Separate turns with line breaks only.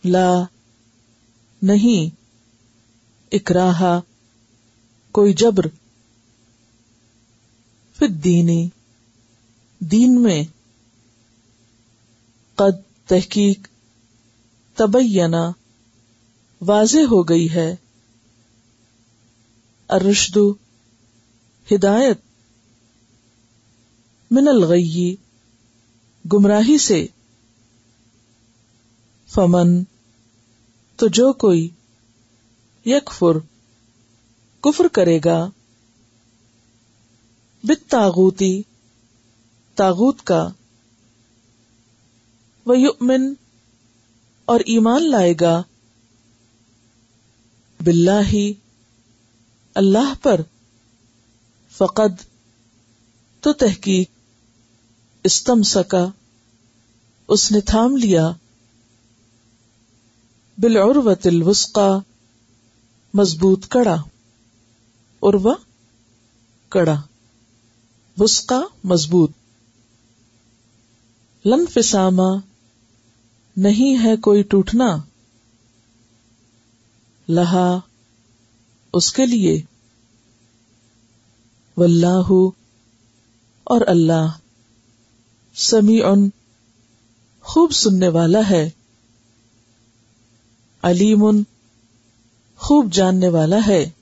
لا نہیں، اکراہ کوئی جبر، فی الدین دین میں، قد تحقیق، تبینہ واضح ہو گئی ہے، الرشد ہدایت، من الغی گمراہی سے، فمن تو جو کوئی، یکفر کفر کرے گا، بالطاغوتی طاغوت کا، ویؤمن اور ایمان لائے گا، باللہ اللہ پر، فقد تو تحقیق، استمسکا اس نے تھام لیا، بالعروۃ الوثقی مضبوط کڑا، عروہ کڑا، وثقی مضبوط، لا انفصام نہیں ہے کوئی ٹوٹنا، لہا اس کے لیے، واللہ اور اللہ، سمیع خوب سننے والا ہے، علیم خوب جاننے والا ہے،